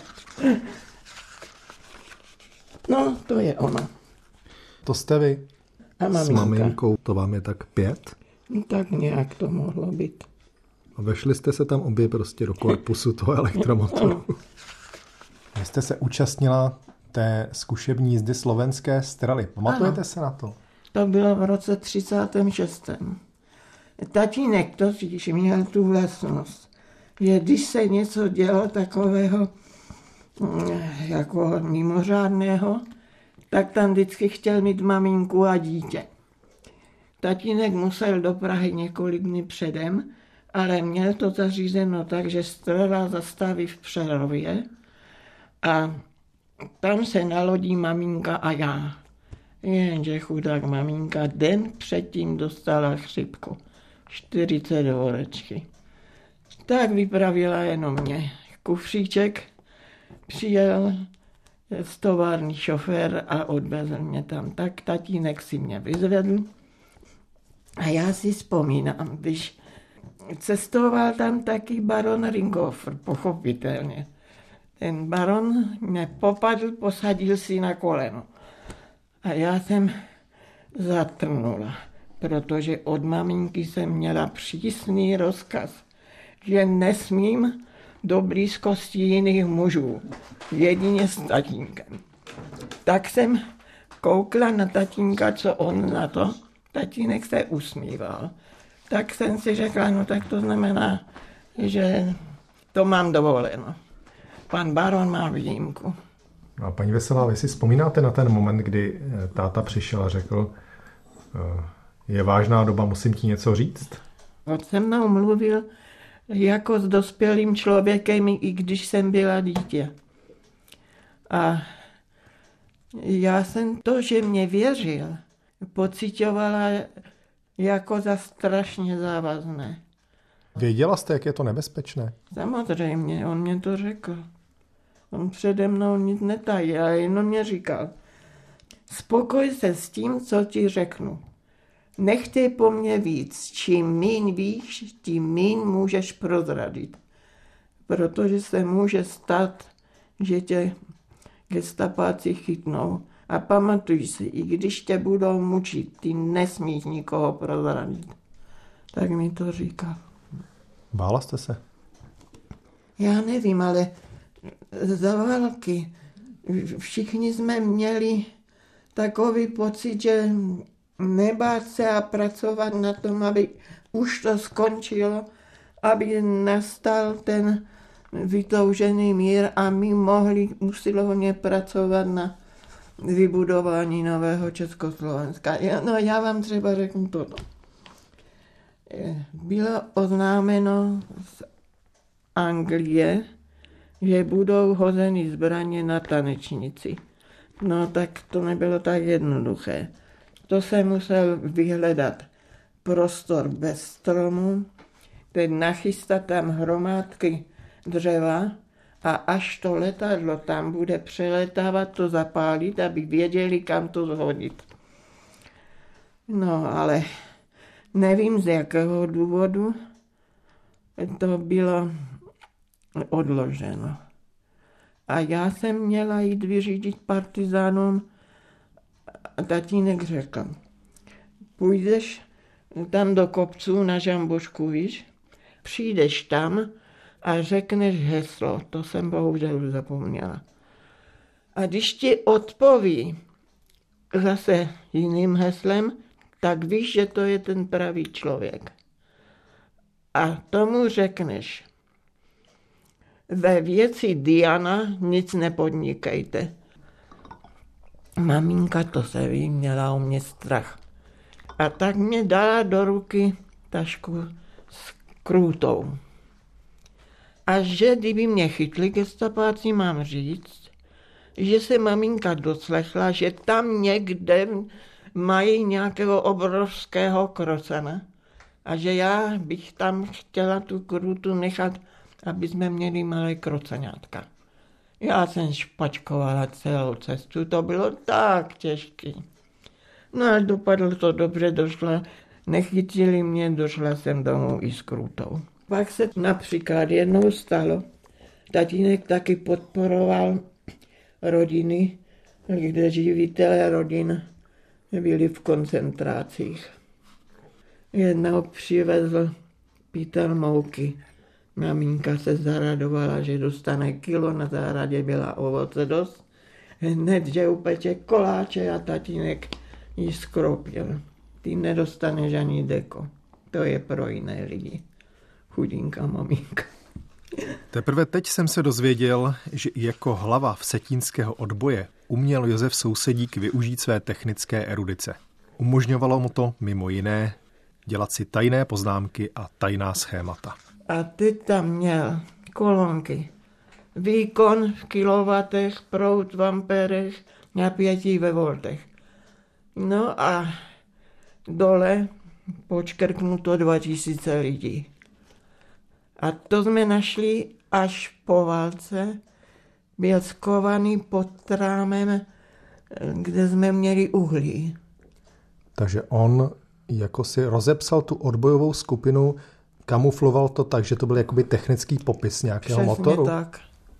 No, to je ona. To jste vy? A s maminkou, to vám je tak 5? No, tak nějak to mohlo být. A vešli jste se tam obě prostě do korpusu toho elektromotoru. Vy jste se účastnila té zkušební jízdy slovenské Straly. Pamatujete se na to? To bylo v roce 36. Tatínek totiž měl tu vlastnost, že když se něco dělo takového jako mimořádného, tak tam vždycky chtěl mít maminku a dítě. Tatínek musel do Prahy několik dní předem, ale měl to zařízeno tak, že Strela zastaví v Přerově a tam se nalodí maminka a já. Jenže chudák maminka den předtím dostala chřipku. 40 horečky. Tak vypravila jenom mě. Kufříček, přijel z továrny šofér a odvezl mě tam. Tak tatínek si mě vyzvedl. A já si vzpomínám, když cestoval tam taky baron Ringhofer, pochopitelně. Ten baron mě popadl, posadil si na koleno. A já jsem zatrnula, protože od maminky jsem měla přísný rozkaz, že nesmím do blízkosti jiných mužů, jedině s tatínkem. Tak jsem koukla na tatínka, co on na to. Tatínek se usmíval. Tak jsem si řekla, no tak to znamená, že to mám dovoleno. Pan baron má výjimku. A paní Veselá, vy si vzpomínáte na ten moment, kdy táta přišel a řekl, je vážná doba, musím ti něco říct? On se mnou mluvil jako s dospělým člověkem, i když jsem byla dítě. A já jsem to, že mě věřil, pocitovala jako za strašně závazné. Věděla jste, jak je to nebezpečné? Samozřejmě, on mě to řekl. On přede mnou nic netají, ale jenom mě říkal, spokoj se s tím, co ti řeknu. Nechtěj po mně víc, čím míň víš, tím míň můžeš prozradit. Protože se může stát, že tě gestapáci chytnou. A pamatuj si, i když tě budou mučit, ty nesmíš nikoho prozradit. Tak mi to říkal. Bála jste se? Já nevím, ale za války všichni jsme měli takový pocit, že nebát se a pracovat na tom, aby už to skončilo, aby nastal ten vytoužený mír a my mohli usilovně pracovat na vybudování nového Československa. No já vám třeba řeknu toto. Bylo oznámeno z Anglie, že budou hozeny zbraně na tanečnici. No tak to nebylo tak jednoduché. To se musel vyhledat prostor bez stromu, teď nachystat tam hromádky dřeva a až to letadlo tam bude přeletávat, to zapálit, aby věděli, kam to zhodit. No ale nevím z jakého důvodu to bylo odloženo. A já jsem měla jít vyřídit partizánům a tatínek řekl, půjdeš tam do kopců na Žambošku, víš, přijdeš tam a řekneš heslo, to jsem bohužel zapomněla. A když ti odpoví zase jiným heslem, tak víš, že to je ten pravý člověk. A tomu řekneš, ve věci Diana nic nepodnikejte. Maminka to se ví, měla o mě strach. A tak mě dala do ruky tašku s krůtou. A že kdyby mě chytli gestapáci, mám říct, že se maminka doslechla, že tam někde mají nějakého obrovského krocana a že já bych tam chtěla tu krůtu nechat, aby jsme měli malé kroceňátka. Já jsem špačkovala celou cestu, to bylo tak těžké. No ale dopadlo to dobře, nechytili mě, došla jsem domů i s krůtou. Pak se například jednou stalo, tatínek taky podporoval rodiny, kde živitelé rodin byli v koncentrácích. Jednou přivezl pytel mouky. Maminka se zaradovala, že dostane kilo, na zahradě byla ovoce dost. Hned, že upeče koláče a tatínek ji skropil. Ty nedostaneš ani deko. To je pro jiné lidi. Chudinka maminka. Teprve teď jsem se dozvěděl, že i jako hlava vsetínského odboje uměl Josef Sousedík využít své technické erudice. Umožňovalo mu to mimo jiné dělat si tajné poznámky a tajná schémata. A ty tam měl kolonky. Výkon v kilowatech, proud v ampérech, napětí ve voltech. No a dole počkrknuto 2000 lidí. A to jsme našli až po válce. Byl skovaný pod trámem, kde jsme měli uhlí. Takže on jako si rozepsal tu odbojovou skupinu, kamufloval to tak, že to byl jakoby technický popis nějakého Přesně motoru. Tak.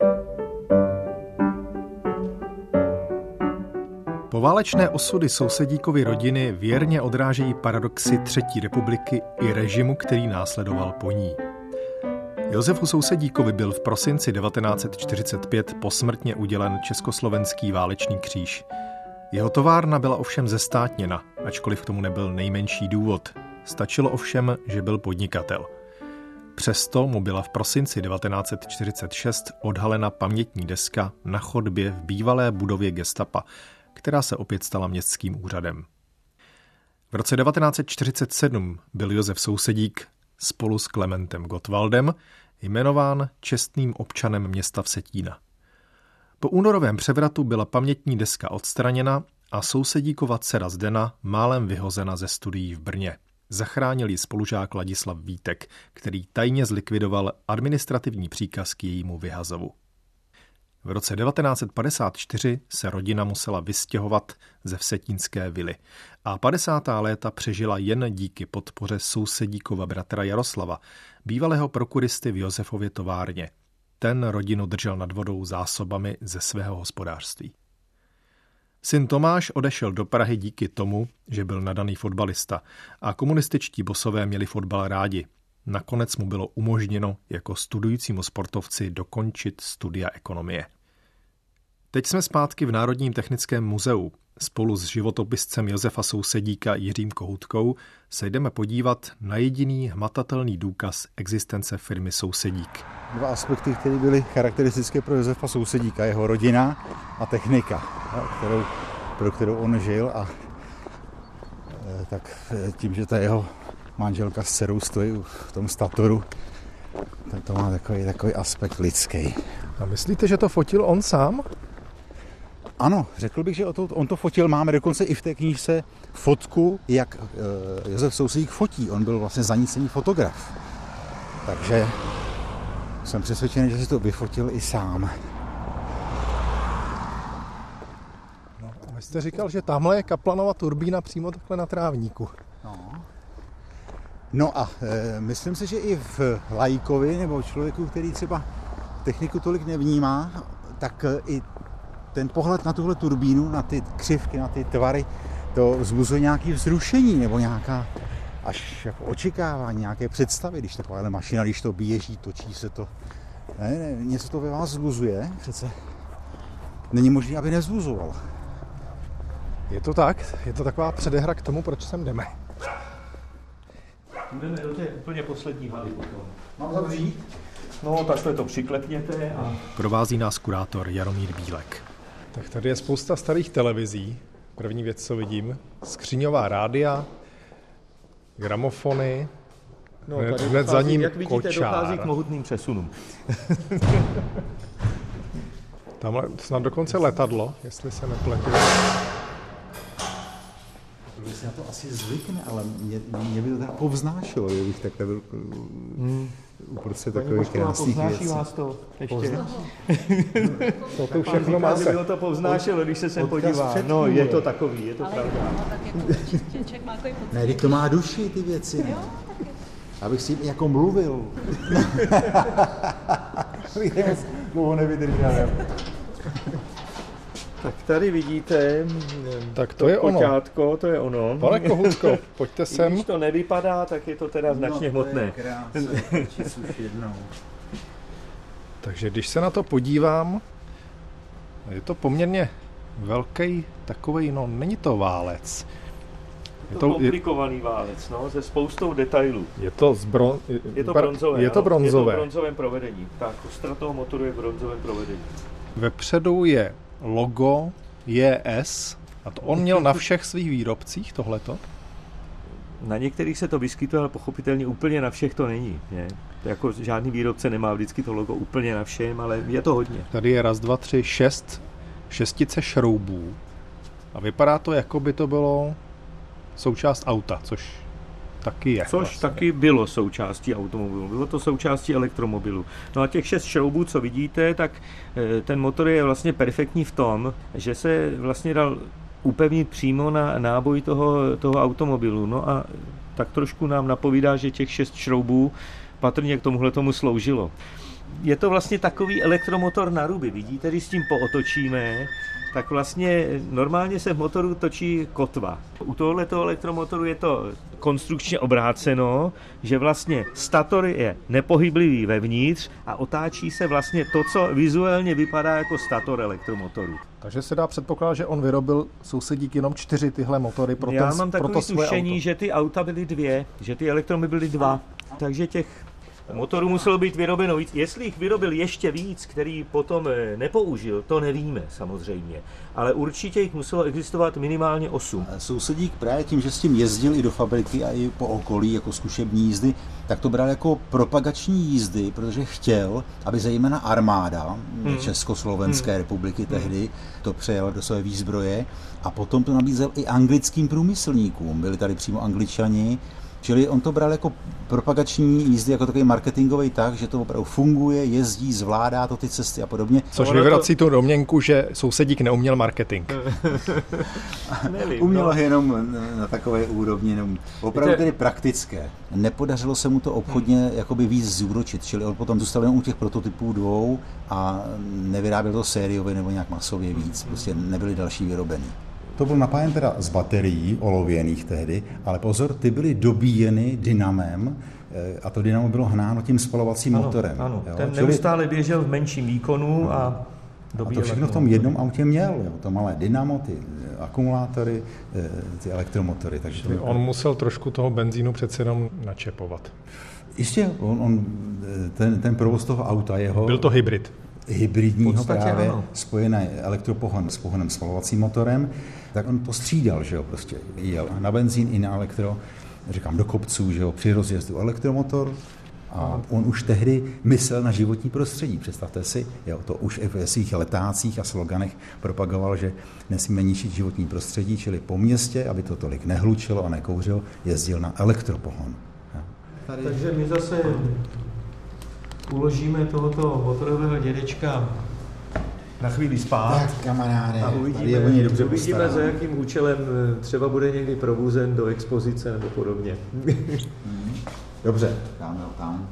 Poválečné osudy Sousedíkovy rodiny věrně odrážejí paradoxy Třetí republiky i režimu, který následoval po ní. Josefu Sousedíkovi byl v prosinci 1945 posmrtně udělen Československý válečný kříž. Jeho továrna byla ovšem zestátněna, ačkoliv k tomu nebyl nejmenší důvod. Stačilo ovšem, že byl podnikatel. Přesto mu byla v prosinci 1946 odhalena pamětní deska na chodbě v bývalé budově gestapa, která se opět stala městským úřadem. V roce 1947 byl Josef Sousedík spolu s Klementem Gottwaldem jmenován čestným občanem města Vsetína. Po únorovém převratu byla pamětní deska odstraněna a Sousedíkova dcera Zdena málem vyhozena ze studií v Brně. Zachránil ji spolužák Ladislav Vítek, který tajně zlikvidoval administrativní příkaz k jejímu vyhazovu. V roce 1954 se rodina musela vystěhovat ze vsetínské vily a 50. léta přežila jen díky podpoře Sousedíkova bratra Jaroslava, bývalého prokuristy v Josefově továrně. Ten rodinu držel nad vodou zásobami ze svého hospodářství. Syn Tomáš odešel do Prahy díky tomu, že byl nadaný fotbalista a komunističtí bosové měli fotbal rádi. Nakonec mu bylo umožněno jako studujícímu sportovci dokončit studia ekonomie. Teď jsme zpátky v Národním technickém muzeu. Spolu s životopiscem Josefa Sousedíka Jiřím Kohoutkou se jdeme podívat na jediný hmatatelný důkaz existence firmy Sousedík. Dva aspekty, které byly charakteristické pro Josefa Sousedíka, jeho rodina a technika, pro kterou on žil, a tak tím, že ta jeho manželka s dcerou stojí v tom statoru, tak to má takový aspekt lidský. A myslíte, že to fotil on sám? Ano, řekl bych, že on to fotil. Máme dokonce i v té knížce fotku, jak Josef Sousedík fotí. On byl vlastně zanícený fotograf. Takže jsem přesvědčený, že si to vyfotil i sám. Vy jste říkal, že tamhle je Kaplanova turbína přímo takhle na trávníku. No a myslím si, že i v laikovi nebo člověku, který třeba techniku tolik nevnímá, tak i ten pohled na tuhle turbínu, na ty křivky, na ty tvary, to vzbuzuje nějaké vzrušení nebo nějaká až jako očekávání, nějaké představy, když taková mašina, když to běží, točí se to. Něco to ve vás vzbuzuje, přece není možné, aby nevzbuzoval. Je to tak? Je to taková předehra k tomu, proč sem jdeme. Jdeme do té úplně poslední haly potom. Mám zavřít? No, takhle to přiklepněte a... Provází nás kurátor Jaromír Bílek. Tak tady je spousta starých televizí. První věc, co vidím, skříňová rádia, gramofony, no, hned za ním jak vidíte, kočár. dochází k mohutným přesunům. Tamhle snad dokonce letadlo, jestli se nepletu. Mě se na to asi zvykne, ale mě by to tak povznášelo, kdybych takhle byl uprostřed takových krásných věcí. Povznáší vás to ještě? To všechno má se. Bylo to povznášelo, když se sem podívá. No, je to takový, je to pravda. Ne, když to má duši, ty věci. Ne? Abych s tím jako mluvil. Abych dlouho nevydržel. Tak tady vidíte, tak to je koťátko, to je ono. Pane Kohoutko, pojďte sem. Když to nevypadá, tak je to teda značně hmotné. Takže když se na to podívám, je to poměrně velký takovej, no není to válec. Je to komplikovaný válec, no, se spoustou detailů. Je to bronzové. Je to bronzové. Je to v bronzovém provedení. Tak, kostra toho motoru je v bronzovém provedení. Vepředu je logo JS, a to on měl na všech svých výrobcích tohleto? Na některých se to vyskytuje, ale pochopitelně úplně na všech to není. Je. To jako žádný výrobce nemá vždycky to logo úplně na všem, ale je to hodně. Tady je 1, 2, 3, 6 šestice šroubů. A vypadá to, jako by to bylo součást auta, což taky je. Což vlastně taky bylo součástí automobilu. Bylo to součástí elektromobilu. No a těch 6 šroubů, co vidíte, tak ten motor je vlastně perfektní v tom, že se vlastně dal upevnit přímo na náboj toho automobilu. No a tak trošku nám napovídá, že těch 6 šroubů patrně k tomuhletomu sloužilo. Je to vlastně takový elektromotor na ruby. Vidíte, když s tím pootočíme, tak vlastně normálně se v motoru točí kotva. U tohoto elektromotoru je to konstrukčně obráceno, že vlastně stator je nepohyblivý vevnitř a otáčí se vlastně to, co vizuálně vypadá jako stator elektromotoru. Takže se dá předpokládat, že on vyrobil sousedík jenom 4 tyhle motory pro Já mám takový tušení, auto. že ty auta byly 2, že ty elektromobily byly 2, takže těch motorů muselo být vyrobeno víc. Jestli jich vyrobil ještě víc, který potom nepoužil, to nevíme samozřejmě. Ale určitě jich muselo existovat minimálně 8. Sousedík právě tím, že s tím jezdil i do fabriky a i po okolí jako zkušební jízdy, tak to bral jako propagační jízdy, protože chtěl, aby zejména armáda Československé republiky tehdy to přejela do své výzbroje a potom to nabízel i anglickým průmyslníkům. Byli tady přímo Angličani. Čili on to bral jako propagační jízdy, jako takový marketingový tak, že to opravdu funguje, jezdí, zvládá to ty cesty a podobně. Což vyvrací tu domněnku, že sousedík neuměl marketing. Uměl jenom na takové úrovni, jenom opravdu tedy praktické. Nepodařilo se mu to obchodně jakoby víc zúročit, čili on potom zůstal jen u těch prototypů 2 a nevyráběl to sériově nebo nějak masově víc, prostě nebyly další vyrobeny. To byl napájen teda z baterií olověných tehdy, ale pozor, ty byly dobíjeny dynamem a to dynamo bylo hnáno tím spalovacím motorem. Ano, ten neustále běžel v menším výkonu a dobíjel. A to všechno v tom jednom autě měl, jo, to malé dynamo, ty akumulátory, ty elektromotory. Takže on musel trošku toho benzínu přece jenom načepovat. Jistě, ten provoz toho auta jeho... Byl to hybrid. Hybridního právě spojený elektropohon s pohonem spalovacím motorem, tak on to střídal, že jo, prostě jel na benzín i na elektro, říkám do kopců, že jo, při rozjezdu elektromotor a on už tehdy myslel na životní prostředí, představte si, jo, to už i ve svých letácích a sloganech propagoval, že nesmíme ničit životní prostředí, čili po městě, aby to tolik nehlučilo a nekouřilo, jezdil na elektropohon. Jo. Takže my zase uložíme tohoto motorového dědečka na chvíli spát. Tak, kamaráde, a uvidíme, za jakým účelem třeba bude někdy probuzen do expozice nebo podobně. Dobře, dáme ho tam.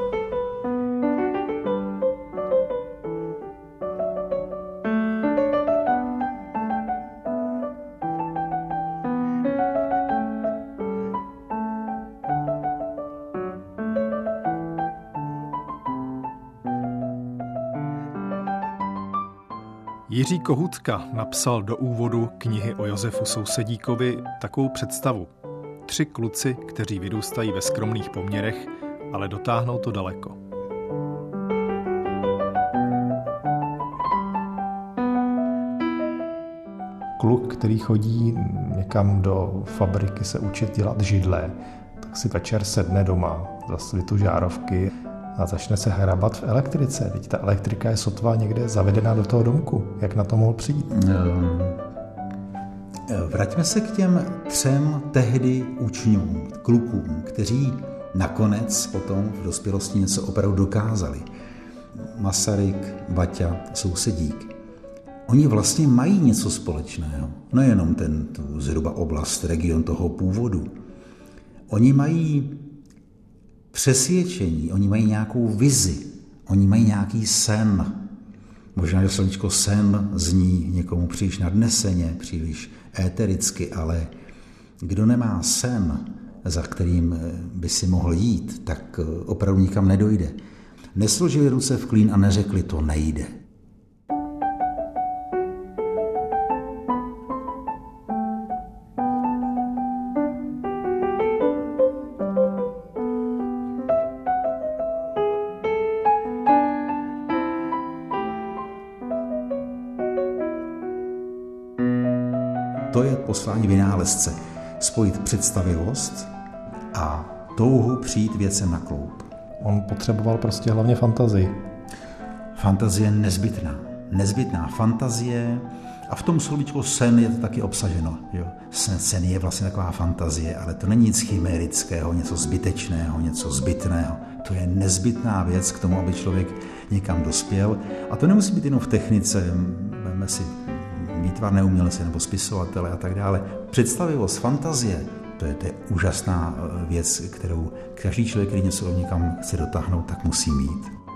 Jiří Kohoutka napsal do úvodu knihy o Josefu Sousedíkovi takovou představu. 3 kluci, kteří vyrůstají ve skromných poměrech, ale dotáhnou to daleko. Kluk, který chodí někam do fabriky se učit dělat židle, tak si večer sedne doma za svitu žárovky a začne se hrabat v elektrice. Teď ta elektrika je sotva někde zavedená do toho domku. Jak na to mohl přijít? Vraťme se k těm 3 tehdy učňům, klukům, kteří nakonec potom v dospělosti něco opravdu dokázali. Masaryk, Baťa, Sousedík. Oni vlastně mají něco společného. Nejenom tu zhruba oblast, region toho původu. Oni mají přesvědčení, oni mají nějakou vizi, oni mají nějaký sen. Možná, že slovíčko sen zní někomu příliš nadneseně, příliš étericky, ale kdo nemá sen, za kterým by si mohl jít, tak opravdu nikam nedojde. Nesložili ruce v klín a neřekli, to nejde. To je poslání vynálezce. Spojit představivost a touhu přijít věcem na kloup. On potřeboval prostě hlavně fantazii. Fantazie nezbytná. Nezbytná fantazie A v tom slovíčku sen je to taky obsaženo. Jo? Sen je vlastně taková fantazie, ale to není nic chimérického, něco zbytečného, něco zbytného. To je nezbytná věc k tomu, aby člověk někam dospěl. A to nemusí být jenom v technice, veme si výtvarné umělce nebo spisovatele a tak dále. Představivost, fantazie, to je úžasná věc, kterou každý člověk, který něco někam chce dotáhnout, tak musí mít.